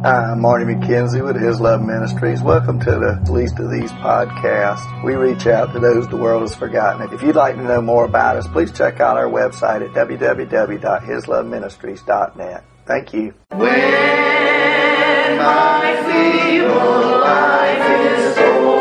Hi, I'm Marty McKenzie with His Love Ministries. Welcome to the Least of These podcasts. We reach out to those the world has forgotten. If you'd like to know more about us, please check out our website at www.hisloveministries.net. Thank you. When my feeble life is over,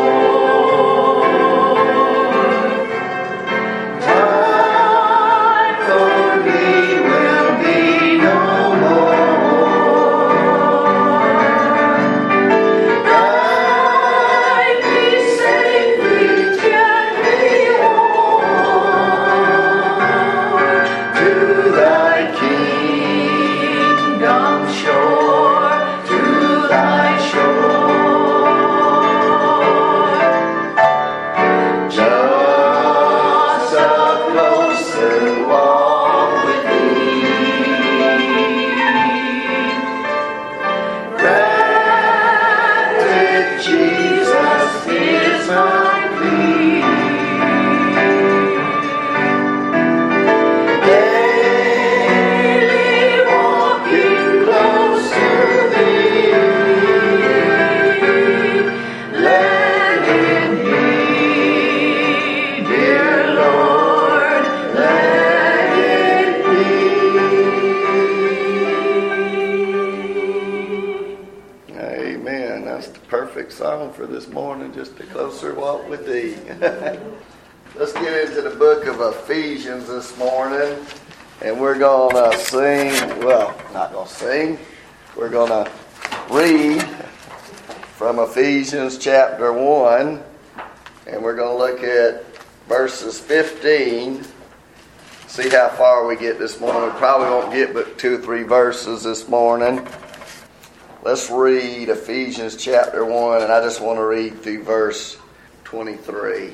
song for this morning, just a closer walk with thee. Let's get into the book of Ephesians this morning, and we're going to sing, well, not going to sing, we're going to read from Ephesians chapter 1, and we're going to look at verses 15, see how far we get this morning. We probably won't get but 2 or 3 verses this morning. Let's read Ephesians chapter 1, and I just want to read through verse 23.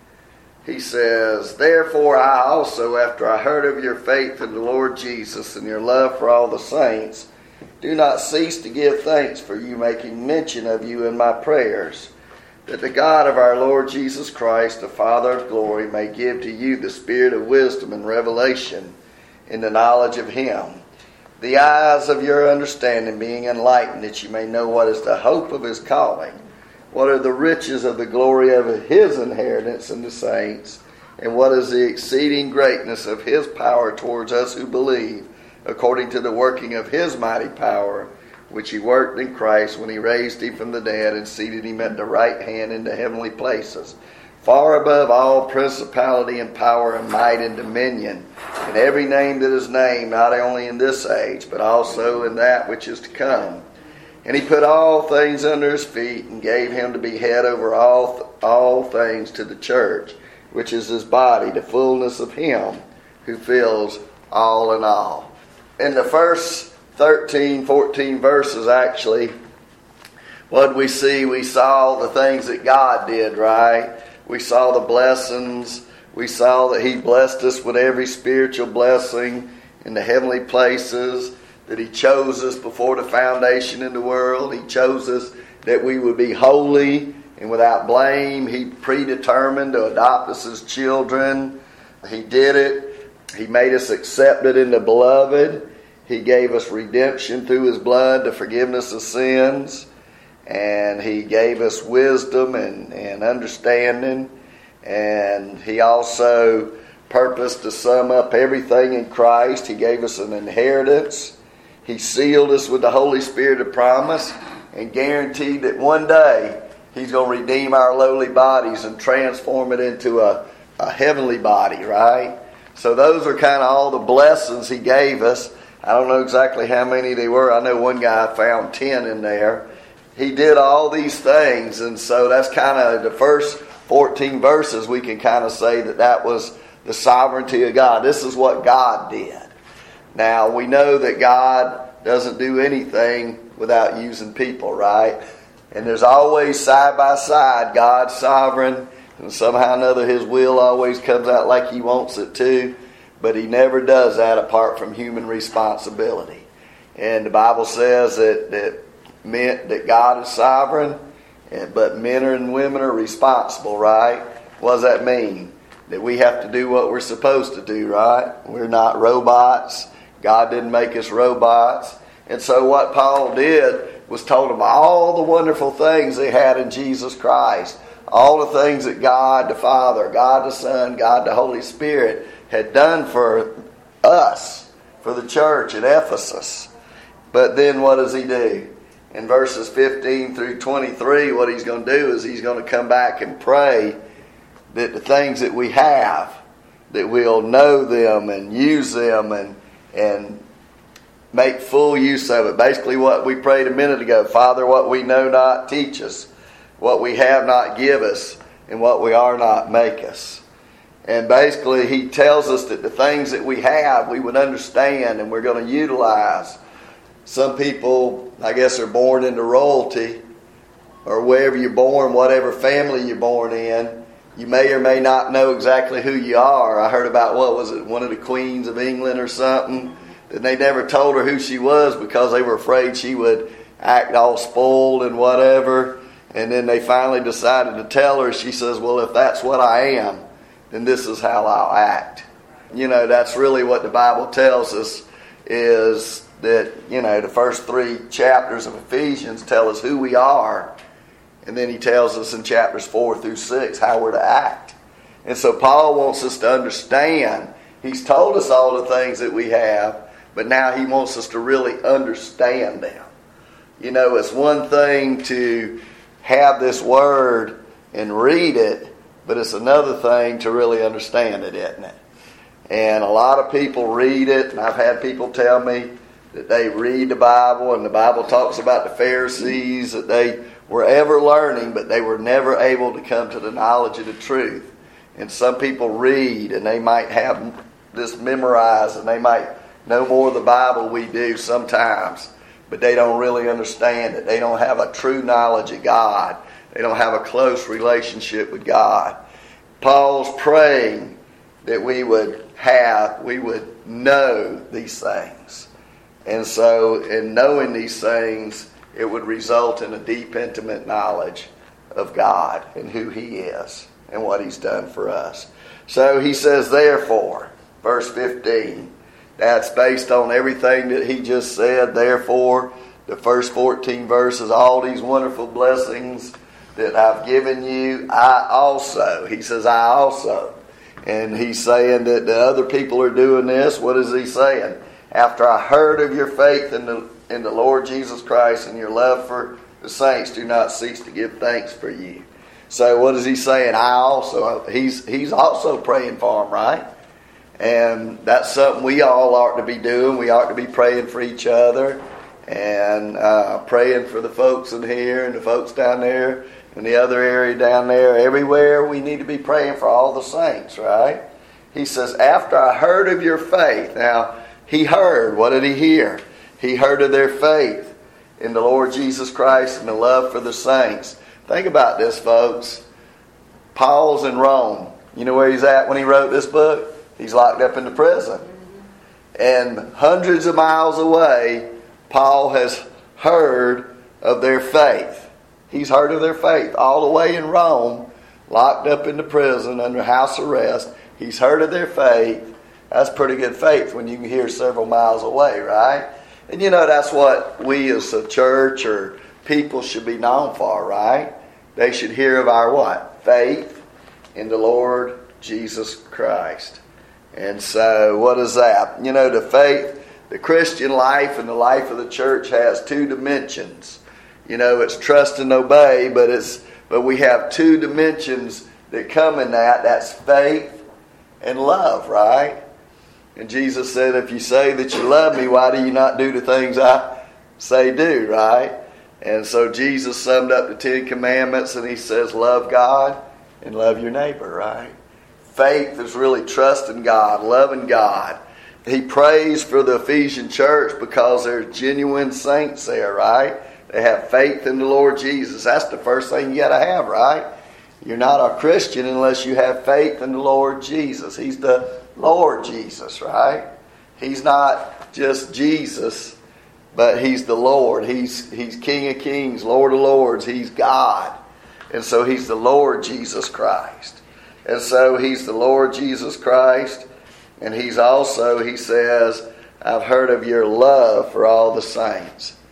He says, "Therefore I also, after I heard of your faith in the Lord Jesus and your love for all the saints, do not cease to give thanks for you, making mention of you in my prayers, that the God of our Lord Jesus Christ, the Father of glory, may give to you the spirit of wisdom and revelation in the knowledge of him, the eyes of your understanding being enlightened, that you may know what is the hope of his calling, what are the riches of the glory of his inheritance in the saints, and what is the exceeding greatness of his power towards us who believe, according to the working of his mighty power, which he worked in Christ when he raised him from the dead and seated him at the right hand in the heavenly places, far above all principality and power and might and dominion, and every name that is named, not only in this age, but also in that which is to come. And he put all things under his feet, and gave him to be head over all things to the church, which is his body, the fullness of him who fills all in all." In the first 13, 14 verses, actually, what did we see? We saw the things that God did, right? We saw the blessings. We saw that he blessed us with every spiritual blessing in the heavenly places, that he chose us before the foundation of the world. He chose us that we would be holy and without blame. He predetermined to adopt us as children. He did it. He made us accepted in the beloved. He gave us redemption through his blood, the forgiveness of sins. And he gave us wisdom and understanding. And he also purposed to sum up everything in Christ. He gave us an inheritance. He sealed us with the Holy Spirit of promise and guaranteed that one day he's going to redeem our lowly bodies and transform it into a heavenly body, right? So those are kind of all the blessings he gave us. I don't know exactly how many they were. I know one guy found 10 in there. He did all these things, and so that's kind of the first 14 verses. We can kind of say that was the sovereignty of God. This is what God did. Now, we know that God doesn't do anything without using people, right? And there's always side by side God's sovereign, and somehow or another his will always comes out like he wants it to, but he never does that apart from human responsibility. And the Bible says that God is sovereign, but men and women are responsible, right? What does that mean? That we have to do what we're supposed to do, right? We're not robots. God didn't make us robots. And so what Paul did was told them all the wonderful things they had in Jesus Christ. All the things that God the Father, God the Son, God the Holy Spirit had done for us, for the church at Ephesus. But then what does he do? In verses 15 through 23, what he's going to do is he's going to come back and pray that the things that we have, that we'll know them and use them and make full use of it. Basically what we prayed a minute ago. Father, what we know not, teach us. What we have not, give us. And what we are not, make us. And basically he tells us that the things that we have, we would understand and we're going to utilize. Some people, I guess, are born into royalty, or wherever you're born, whatever family you're born in, you may or may not know exactly who you are. I heard about, what was it, one of the queens of England or something, that they never told her who she was because they were afraid she would act all spoiled and whatever. And then they finally decided to tell her. She says, well, if that's what I am, then this is how I'll act. You know, that's really what the Bible tells us, is that, you know, the first 3 chapters of Ephesians tell us who we are. And then he tells us in chapters 4 through 6 how we're to act. And so Paul wants us to understand. He's told us all the things that we have, but now he wants us to really understand them. You know, it's one thing to have this word and read it, but it's another thing to really understand it, isn't it? And a lot of people read it, and I've had people tell me that they read the Bible, and the Bible talks about the Pharisees, that they were ever learning, but they were never able to come to the knowledge of the truth. And some people read, and they might have this memorized, and they might know more of the Bible we do sometimes, but they don't really understand it. They don't have a true knowledge of God. They don't have a close relationship with God. Paul's praying that we would know these things. And so in knowing these things, it would result in a deep, intimate knowledge of God and who He is and what He's done for us. So he says, therefore, verse 15, that's based on everything that he just said. Therefore, the first 14 verses, all these wonderful blessings that I've given you, I also. He says, I also. And he's saying that the other people are doing this. What is he saying? After I heard of your faith in the Lord Jesus Christ and your love for the saints, do not cease to give thanks for you. So what is he saying? I also. He's also praying for them, right? And that's something we all ought to be doing. We ought to be praying for each other and praying for the folks in here and the folks down there and the other area down there. Everywhere we need to be praying for all the saints, right? He says, after I heard of your faith. Now, he heard. What did he hear? He heard of their faith in the Lord Jesus Christ and the love for the saints. Think about this, folks. Paul's in Rome. You know where he's at when he wrote this book? He's locked up in the prison. And hundreds of miles away, Paul has heard of their faith. He's heard of their faith all the way in Rome, locked up in the prison under house arrest. He's heard of their faith. That's pretty good faith when you can hear several miles away, right? And you know, that's what we as a church or people should be known for, right? They should hear of our what? Faith in the Lord Jesus Christ. And so, what is that? You know, the faith, the Christian life and the life of the church has 2 dimensions. You know, it's trust and obey, but we have 2 dimensions that come in that. That's faith and love, right? And Jesus said, if you say that you love me, why do you not do the things I say do, right? And so Jesus summed up the 10 commandments and he says, love God and love your neighbor, right? Faith is really trusting God, loving God. He prays for the Ephesian church because they're genuine saints there, right? They have faith in the Lord Jesus. That's the first thing you got to have, right? You're not a Christian unless you have faith in the Lord Jesus. He's the Lord Jesus, right? He's not just Jesus, but He's the Lord. He's King of Kings, Lord of Lords. He's God. And so He's the Lord Jesus Christ. And so He's the Lord Jesus Christ. And He's also, He says, I've heard of your love for all the saints.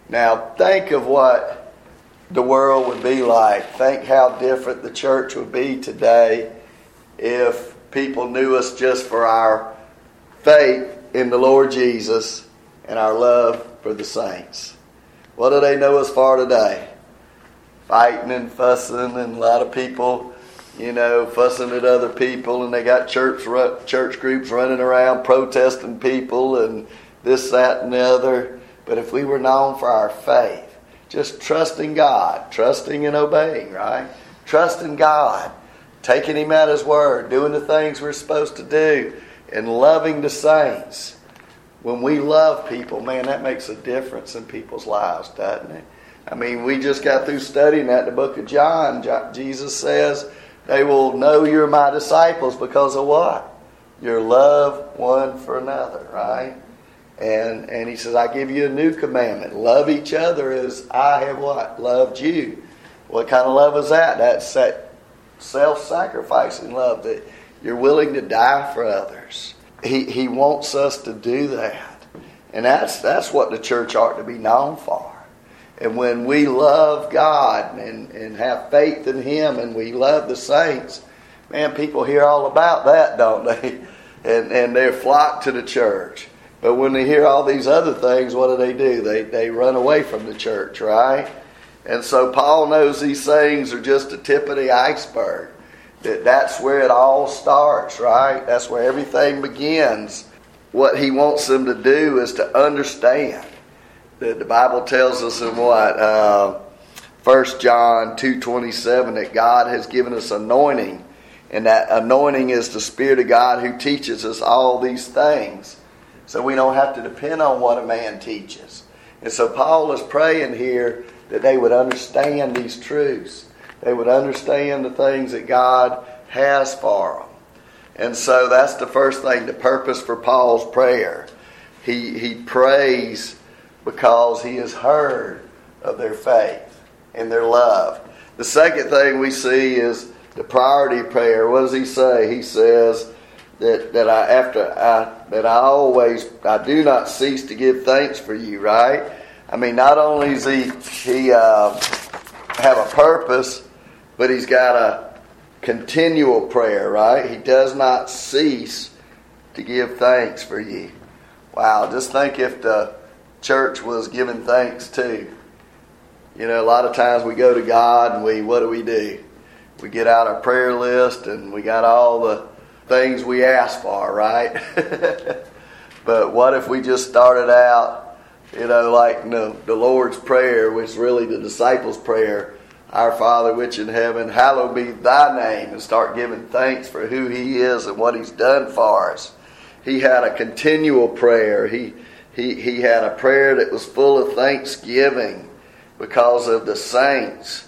Now, think of what the world would be like. Think how different the church would be today if people knew us just for our faith in the Lord Jesus and our love for the saints. What do they know us for today? Fighting and fussing, and a lot of people, fussing at other people, and they got church groups running around protesting people and this, that, and the other. But if we were known for our faith, just trusting God, trusting and obeying, right? Trusting God, taking Him at His word, doing the things we're supposed to do, and loving the saints. When we love people, man, that makes a difference in people's lives, doesn't it? I mean, we just got through studying that in the book of John. Jesus says, they will know you're my disciples because of what? Your love one for another, right? And He says, I give you a new commandment. Love each other as I have what? Loved you. What kind of love is that? That's that self-sacrificing love that you're willing to die for others. He wants us to do that. And that's what the church ought to be known for. And when we love God and have faith in Him and we love the saints, man, people hear all about that, don't they? And they flock to the church. But when they hear all these other things, what do? They run away from the church, right? And so Paul knows these things are just the tip of the iceberg. That's where it all starts, right? That's where everything begins. What he wants them to do is to understand that the Bible tells us in 1 John 2:27 that God has given us anointing, and that anointing is the Spirit of God who teaches us all these things. So we don't have to depend on what a man teaches. And so Paul is praying here that they would understand these truths. They would understand the things that God has for them. And so that's the first thing, the purpose for Paul's prayer. He prays because he has heard of their faith and their love. The second thing we see is the priority prayer. What does he say? He says that I do not cease to give thanks for you, right? I mean, not only does he have a purpose, but he's got a continual prayer, right? He does not cease to give thanks for you. Wow, just think if the church was giving thanks too. A lot of times we go to God and what do? We get out our prayer list and we got all the things we ask for, right? But what if we just started out, like the Lord's Prayer, which is really the disciples' prayer, Our Father which in heaven, hallowed be thy name, and start giving thanks for who He is and what He's done for us. He had a continual prayer. He had a prayer that was full of thanksgiving because of the saints.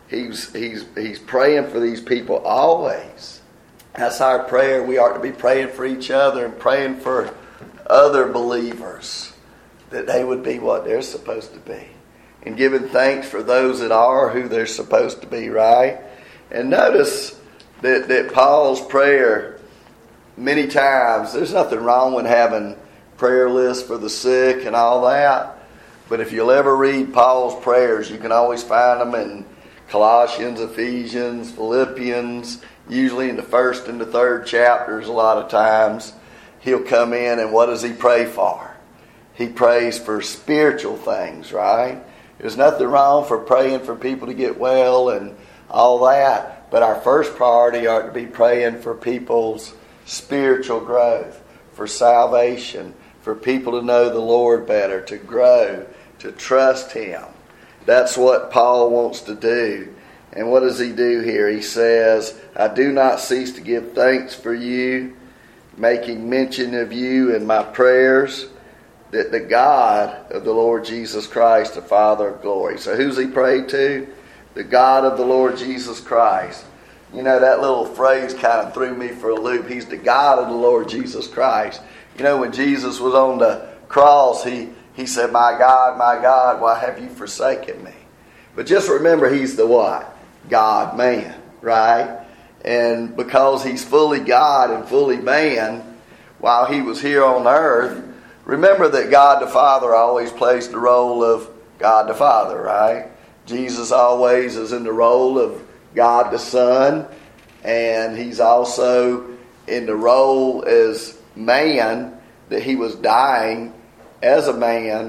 He's praying for these people always. That's our prayer. We ought to be praying for each other and praying for other believers, that they would be what they're supposed to be, and giving thanks for those that are who they're supposed to be, right? And notice that Paul's prayer, many times, there's nothing wrong with having prayer lists for the sick and all that. But if you'll ever read Paul's prayers, you can always find them in Colossians, Ephesians, Philippians, usually in the first and the third chapters a lot of times. He'll come in and what does he pray for? He prays for spiritual things, right? There's nothing wrong for praying for people to get well and all that. But our first priority ought to be praying for people's spiritual growth, for salvation, for people to know the Lord better, to grow, to trust Him. That's what Paul wants to do. And what does he do here? He says, I do not cease to give thanks for you, making mention of you in my prayers, that the God of the Lord Jesus Christ, the Father of glory. So who's he prayed to? The God of the Lord Jesus Christ. That little phrase kind of threw me for a loop. He's the God of the Lord Jesus Christ. When Jesus was on the cross, he said, my God, why have you forsaken me? But just remember, He's the what? God-man, right? And because He's fully God and fully man, while He was here on earth, remember that God the Father always plays the role of God the Father, right? Jesus always is in the role of God the Son, and he's also in the role as man, that he was dying as a man,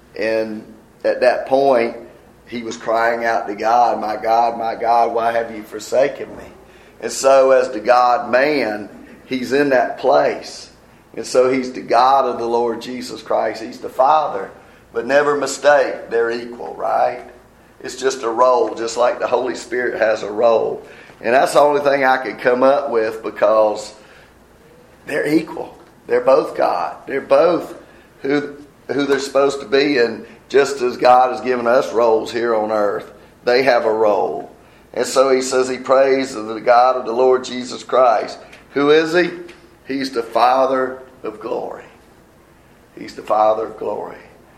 and at that point he was crying out to God, my God, why have you forsaken me? And so as the God-man, he's in that place. And so he's the God of the Lord Jesus Christ. He's the Father. But never mistake, they're equal, right? It's just a role, just like the Holy Spirit has a role. And that's the only thing I could come up with, because they're equal. They're both God. They're both who they're supposed to be. And just as God has given us roles here on earth, they have a role. And so he says he prays to the God of the Lord Jesus Christ. Who is he? He's the Father of glory. He's the Father of glory.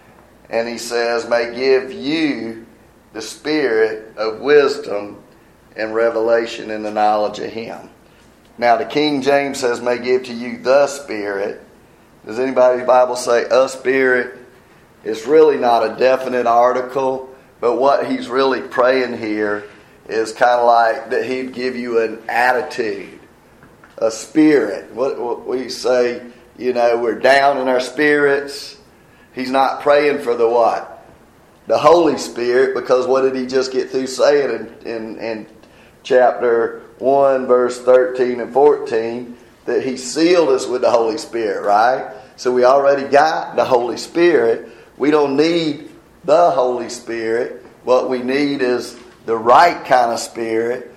And he says, may give you the spirit of wisdom and revelation in the knowledge of him. Now the King James says, may give to you the Spirit. Does anybody's Bible say a spirit? It's really not a definite article, but what he's really praying here is kind of like that he'd give you an attitude, a spirit. What we say, we're down in our spirits. He's not praying for the what? The Holy Spirit, because what did he just get through saying in chapter 1, verse 13 and 14, that he sealed us with the Holy Spirit, right? So we already got the Holy Spirit. We don't need the Holy Spirit. What we need is the right kind of spirit,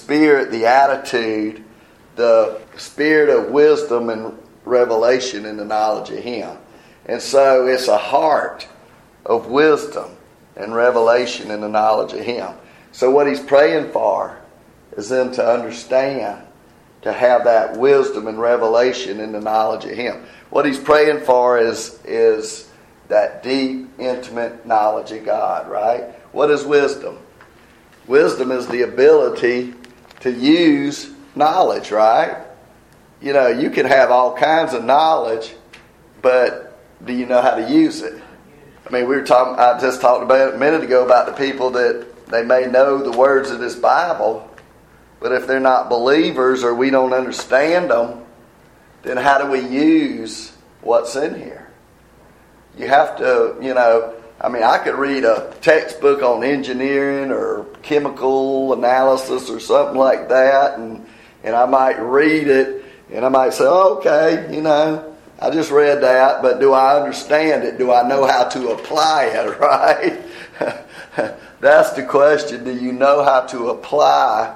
the attitude, the spirit of wisdom and revelation in the knowledge of him. And so it's a heart of wisdom and revelation in the knowledge of him. So what he's praying for is them to understand, to have that wisdom and revelation in the knowledge of him. What he's praying for is that deep, intimate knowledge of God, right? What is wisdom? Wisdom is the ability to use knowledge, right? You can have all kinds of knowledge, but do you know how to use it? I mean, I just talked about a minute ago about the people that they may know the words of this Bible, but if they're not believers or we don't understand them, then how do we use what's in here? You have to, I could read a textbook on engineering or chemical analysis or something like that, and I might read it, and I might say, okay, I just read that, but do I understand it? Do I know how to apply it, right? That's the question. Do you know how to apply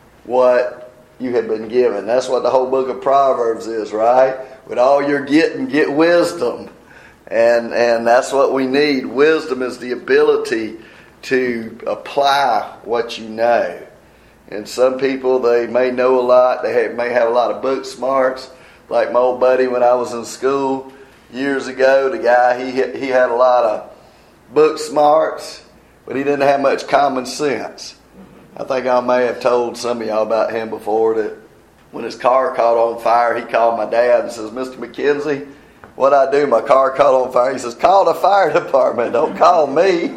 what you have been given? That's what the whole book of Proverbs is, right? With all you're getting, get wisdom. And that's what we need. Wisdom is the ability to apply what you know. And some people, they may know a lot. They may have a lot of book smarts. Like my old buddy when I was in school years ago, the guy, he had a lot of book smarts, but he didn't have much common sense. I think I may have told some of y'all about him before, that when his car caught on fire, he called my dad and says, Mr. McKenzie, what'd I do? My car caught on fire. He says, call the fire department. Don't call me.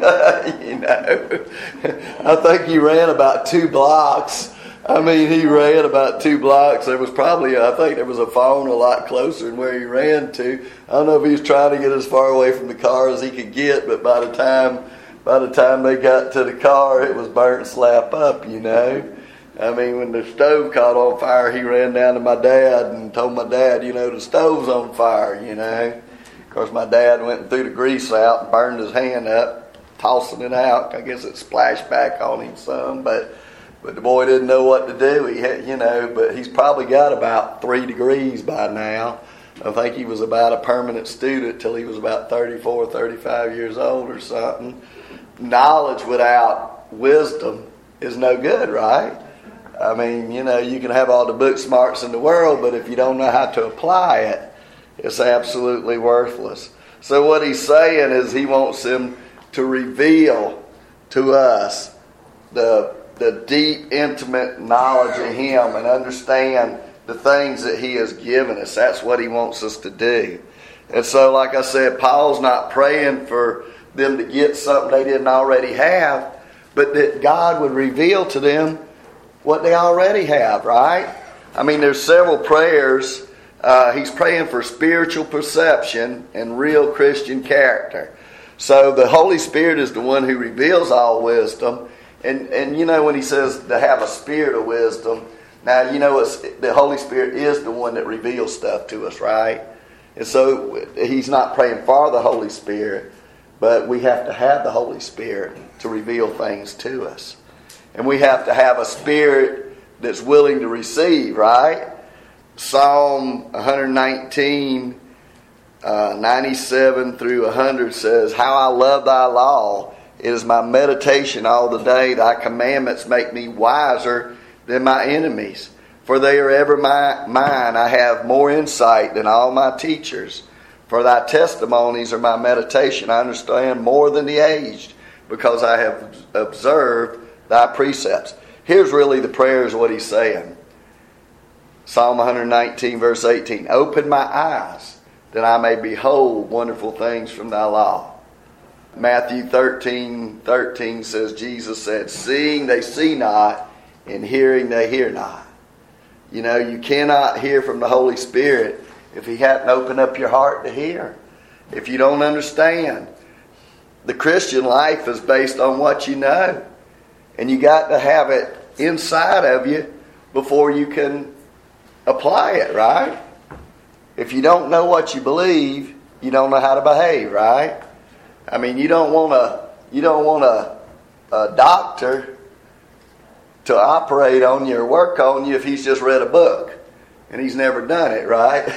I think he ran about 2 blocks. He ran about 2 blocks. There was probably, I think there was a phone a lot closer than where he ran to. I don't know if he was trying to get as far away from the car as he could get, but by the time they got to the car, it was burnt slap up, When the stove caught on fire, he ran down to my dad and told my dad, the stove's on fire, Of course, my dad went and threw the grease out and burned his hand up, tossing it out. I guess it splashed back on him some, but the boy didn't know what to do. He had, but he's probably got about 3 degrees by now. I think he was about a permanent student till he was about 34, 35 years old or something. Knowledge without wisdom is no good, right? You can have all the book smarts in the world, but if you don't know how to apply it, it's absolutely worthless. So what he's saying is he wants him to reveal to us the deep, intimate knowledge of him and understand the things that he has given us. That's what he wants us to do. And so, like I said, Paul's not praying for them to get something they didn't already have, but that God would reveal to them what they already have, right? I mean, there's several prayers. He's praying for spiritual perception and real Christian character. So the Holy Spirit is the one who reveals all wisdom. And you know, when he says to have a spirit of wisdom, now you know the Holy Spirit is the one that reveals stuff to us, right? And so he's not praying for the Holy Spirit, but we have to have the Holy Spirit to reveal things to us. And we have to have a spirit that's willing to receive, right? Psalm 119, 97 through 100 says, "How I love thy law. It is my meditation all the day. Thy commandments make me wiser than my enemies. For they are ever mine. I have more insight than all my teachers. For thy testimonies are my meditation. I understand more than the aged, because I have observed thy precepts." Here's really the prayer is what he's saying. Psalm 119 verse 18. "Open my eyes, that I may behold wonderful things from thy law." Matthew 13:13 says, Jesus said, "Seeing they see not, and hearing they hear not." You know, you cannot hear from the Holy Spirit if he hadn't opened up your heart to hear. If you don't understand. The Christian life is based on what you know. And you got to have it inside of you before you can apply it, right? If you don't know what you believe, you don't know how to behave, right? I mean, you don't want a doctor to operate on you or work on you if he's just read a book and he's never done it, right?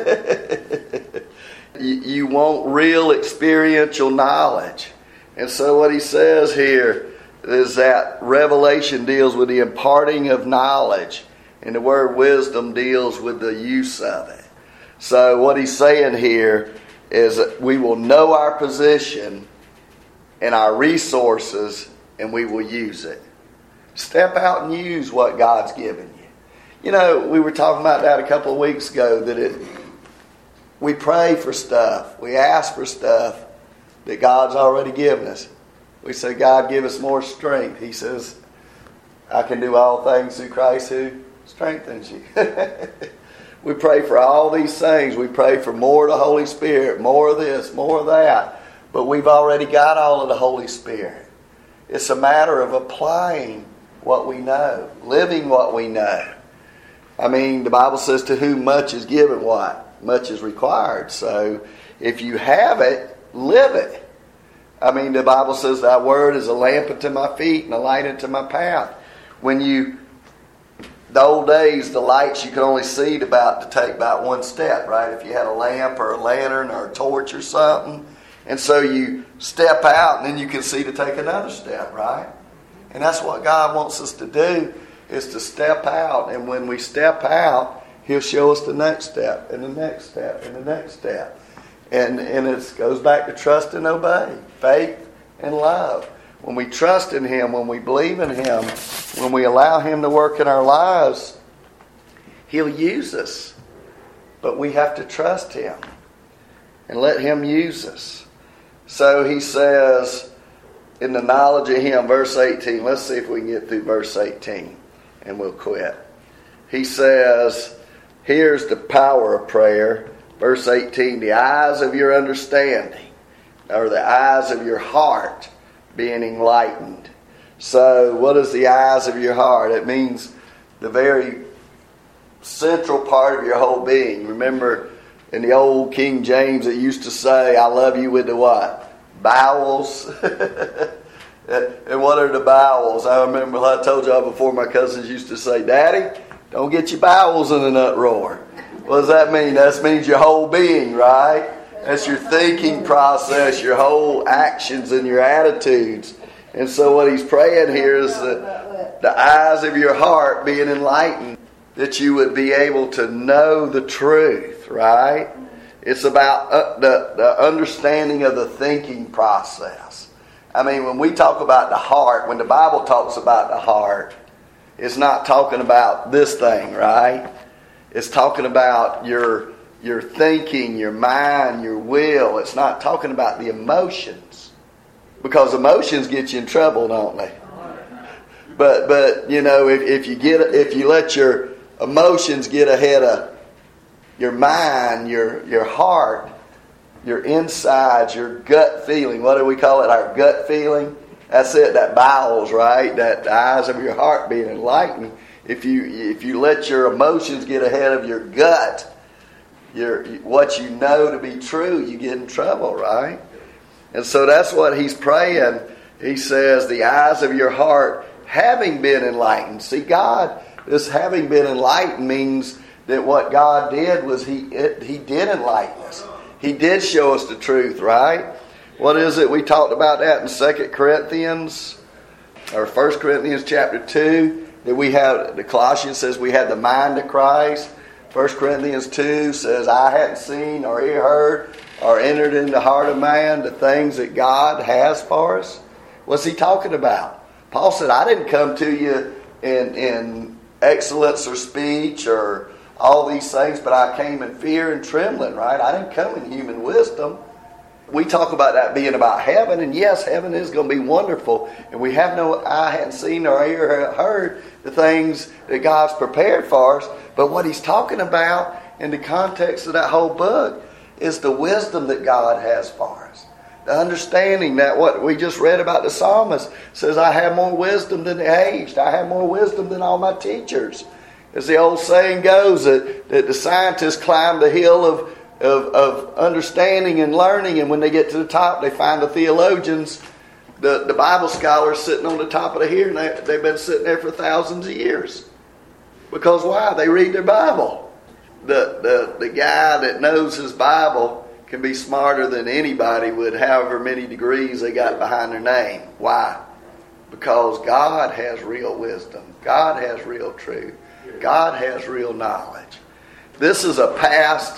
You want real experiential knowledge. And so what he says here is that revelation deals with the imparting of knowledge, and the word wisdom deals with the use of it. So what he's saying here is that we will know our position and our resources, and we will use it. Step out and use what God's given you. You know, we were talking about that a couple of weeks ago, that we pray for stuff. We ask for stuff that God's already given us. We say, "God, give us more strength." He says, "I can do all things through Christ who strengthens you." We pray for all these things. We pray for more of the Holy Spirit, more of this, more of that. But we've already got all of the Holy Spirit. It's a matter of applying what we know, living what we know. I mean, the Bible says, "To whom much is given," what? Much is required. So if you have it, live it. I mean, the Bible says, "Thy word is a lamp unto my feet and a light unto my path." The old days, the lights you could only see to take about one step, right? If you had a lamp or a lantern or a torch or something. And so you step out and then you can see to take another step, right? And that's what God wants us to do, is to step out. And when we step out, He'll show us the next step and the next step and the next step. And it goes back to trust and obey, faith and love. When we trust in Him, when we believe in Him, when we allow Him to work in our lives, He'll use us. But we have to trust Him and let Him use us. So he says, in the knowledge of Him, verse 18. Let's see if we can get through verse 18 and we'll quit. He says, here's the power of prayer. Verse 18, "The eyes of your understanding," or the eyes of your heart, being enlightened. So what is the eyes of your heart? It means the very central part of your whole being. Remember in the old King James it used to say, "I love you with the what? Bowels." And what are the bowels? I remember I told y'all before, my cousins used to say, "Daddy, don't get your bowels in an uproar." What does that mean? That means your whole being, right? That's your thinking process, your whole actions and your attitudes. And so what he's praying here is that the eyes of your heart being enlightened, that you would be able to know the truth, right? It's about the understanding of the thinking process. I mean, when we talk about the heart, when the Bible talks about the heart, it's not talking about this thing, right? It's talking about your thinking, your mind, your will. It's not talking about the emotions. Because emotions get you in trouble, don't they? But you know, if you let your emotions get ahead of your mind, your heart, your insides, your gut feeling. What do we call it? Our gut feeling. That's it. That bowels, right? That the eyes of your heart being enlightened. If you let your emotions get ahead of your gut, what you know to be true, you get in trouble, right? And so that's what he's praying. He says, the eyes of your heart having been enlightened. See, God, this having been enlightened means that what God did was He did enlighten us. He did show us the truth, right? What is it? We talked about that in 2 Corinthians, or 1 Corinthians chapter 2, that we have, the Colossians says we had the mind of Christ. 1 Corinthians 2 says, I hadn't seen or heard or entered in the heart of man the things that God has for us. What's he talking about? Paul said, I didn't come to you in excellence or speech or all these things, but I came in fear and trembling, right? I didn't come in human wisdom. We talk about that being about heaven, and yes, heaven is going to be wonderful, and we have no eye hadn't seen or ear heard the things that God's prepared for us. But what he's talking about in the context of that whole book is the wisdom that God has for us. The understanding that what we just read about the psalmist says, I have more wisdom than the aged. I have more wisdom than all my teachers. As the old saying goes, that the scientists climb the hill of understanding and learning, and when they get to the top, they find the theologians, the Bible scholars sitting on the top of the hill, and they've been sitting there for thousands of years. Because why? They read their Bible. The guy that knows his Bible can be smarter than anybody with however many degrees they got behind their name. Why? Because God has real wisdom. God has real truth. God has real knowledge. This is a past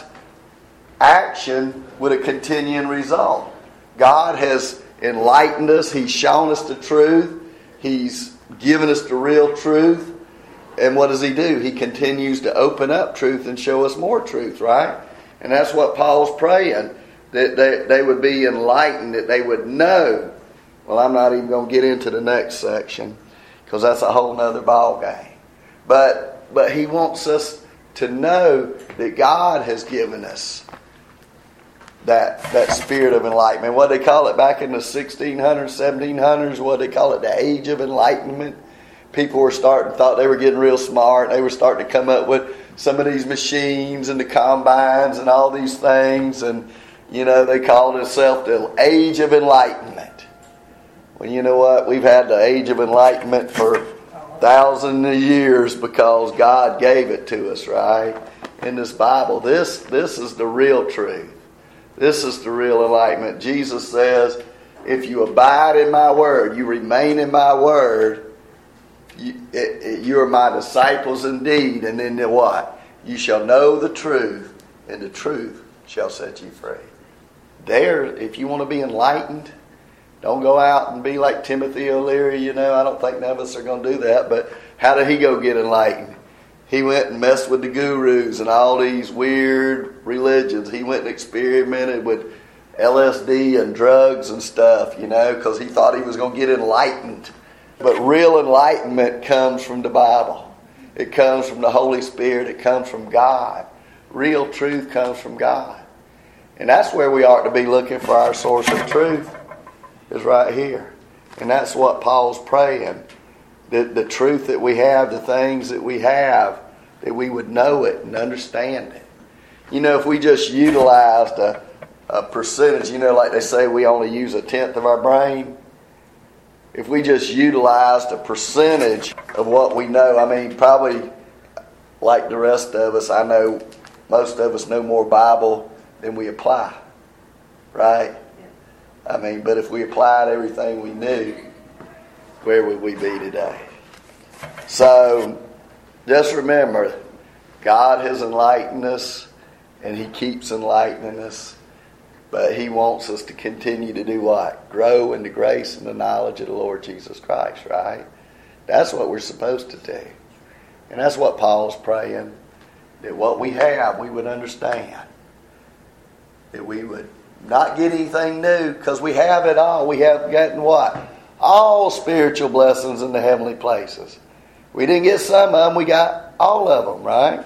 action with a continuing result. God has enlightened us. He's shown us the truth. He's given us the real truth. And what does he do? He continues to open up truth and show us more truth, right? And that's what Paul's praying, that they would be enlightened, that they would know. Well, I'm not even going to get into the next section because that's a whole nother ball game. But he wants us to know that God has given us that spirit of enlightenment. What they call it back in the 1600s, 1700s, what they call it, the age of enlightenment. People were thought they were getting real smart. They were starting to come up with some of these machines and the combines and all these things. And, you know, they called themselves the age of enlightenment. Well, you know what? We've had the age of enlightenment for thousands of years because God gave it to us, right? In this Bible. This is the real truth. This is the real enlightenment. Jesus says, if you abide in my word, you remain in my word, you are my disciples indeed. And then what? You shall know the truth, and the truth shall set you free. There, if you want to be enlightened, don't go out and be like Timothy O'Leary. You know, I don't think none of us are going to do that. But how did he go get enlightened? He went and messed with the gurus and all these weird religions. He went and experimented with LSD and drugs and stuff, you know, because he thought he was going to get enlightened. But real enlightenment comes from the Bible. It comes from the Holy Spirit. It comes from God. Real truth comes from God. And that's where we ought to be looking for our source of truth, is right here. And that's what Paul's praying. The truth that we have, the things that we have, that we would know it and understand it. You know, if we just utilized a percentage, you know, like they say we only use 1/10 of our brain. If we just utilized a percentage of what we know, I mean, probably like the rest of us, I know most of us know more Bible than we apply, right? I mean, but if we applied everything we knew, where would we be today? So, just remember, God has enlightened us, and He keeps enlightening us. But He wants us to continue to do what? Grow in the grace and the knowledge of the Lord Jesus Christ, right? That's what we're supposed to do. And that's what Paul's praying, that what we have, we would understand. That we would not get anything new, because we have it all. We have gotten what? All spiritual blessings in the heavenly places. We didn't get some of them, we got all of them, right?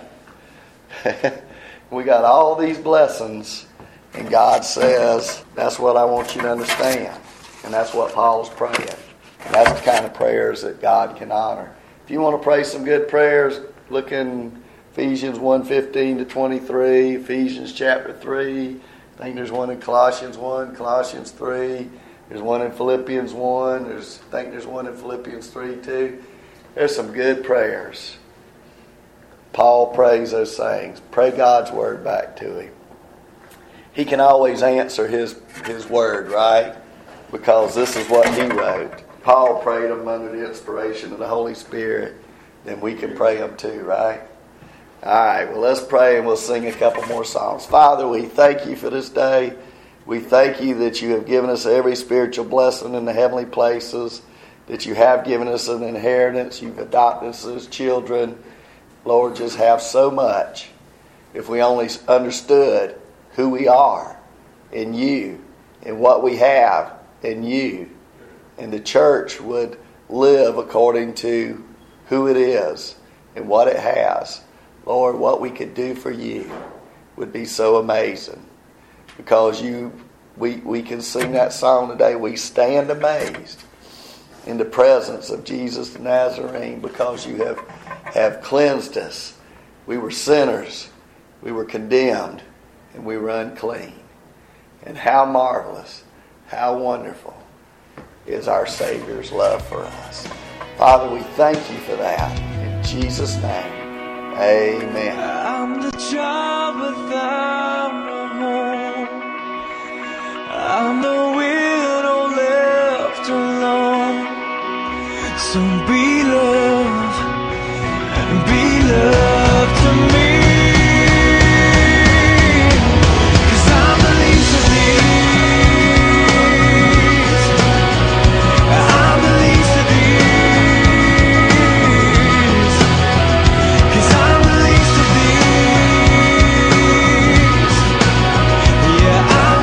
We got all these blessings, and God says, that's what I want you to understand. And that's what Paul's praying. And that's the kind of prayers that God can honor. If you want to pray some good prayers, look in Ephesians 1:15-23, Ephesians chapter 3. I think there's one in Colossians 1, Colossians 3. There's one in Philippians 1. I think there's one in Philippians 3 too. There's some good prayers. Paul prays those things. Pray God's word back to him. He can always answer his word, right? Because this is what he wrote. Paul prayed them under the inspiration of the Holy Spirit. Then we can pray them too, right? All right, well, let's pray and we'll sing a couple more songs. Father, we thank you for this day. We thank you that you have given us every spiritual blessing in the heavenly places, that you have given us an inheritance. You've adopted us as children. Lord, just have so much. If we only understood who we are in you and what we have in you, and the church would live according to who it is and what it has. Lord, what we could do for you would be so amazing. Because we can sing that song today. We stand amazed in the presence of Jesus the Nazarene, because you have cleansed us. We were sinners. We were condemned. And we were unclean. And how marvelous, how wonderful is our Savior's love for us. Father, we thank you for that. In Jesus' name, amen. I'm the child without a home. I'm the widow left alone. So be love to me. 'Cause I'm the least of these. I'm the least of these. 'Cause I'm the least of these. Yeah, I'm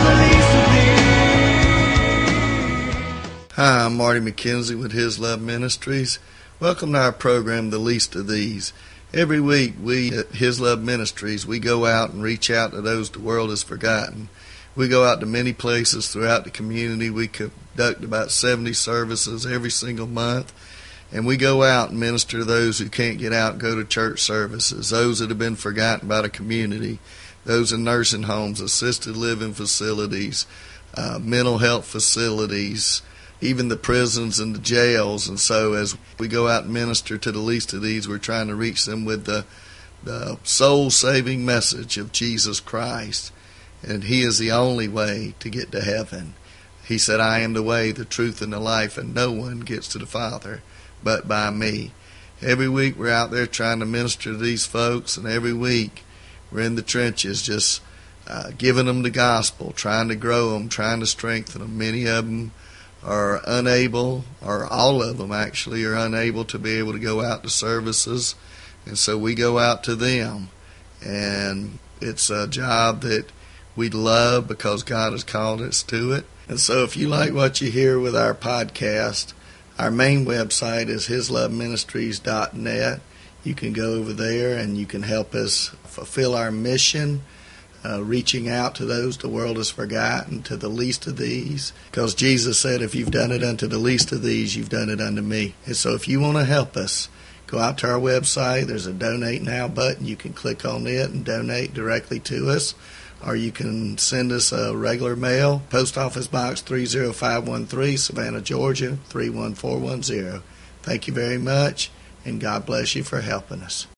the least of these. Hi, I'm Marty McKenzie with His Love Ministries. Welcome to our program, The Least of These. Every week, we at His Love Ministries, we go out and reach out to those the world has forgotten. We go out to many places throughout the community. We conduct about 70 services every single month. And we go out and minister to those who can't get out and go to church services, those that have been forgotten by the community, those in nursing homes, assisted living facilities, mental health facilities, even the prisons and the jails. And so as we go out and minister to the least of these, we're trying to reach them with the soul-saving message of Jesus Christ. And He is the only way to get to heaven. He said, I am the way, the truth, and the life, and no one gets to the Father but by me. Every week we're out there trying to minister to these folks, and every week we're in the trenches just giving them the gospel, trying to grow them, trying to strengthen them. Many of them are unable, or all of them actually, are unable to be able to go out to services. And so we go out to them. And it's a job that we love because God has called us to it. And so if you like what you hear with our podcast, our main website is hisloveministries.net. You can go over there and you can help us fulfill our mission, reaching out to those the world has forgotten, to the least of these. Because Jesus said, if you've done it unto the least of these, you've done it unto me. And so if you want to help us, go out to our website. There's a Donate Now button. You can click on it and donate directly to us. Or you can send us a regular mail, Post Office Box 30513, Savannah, Georgia, 31410. Thank you very much, and God bless you for helping us.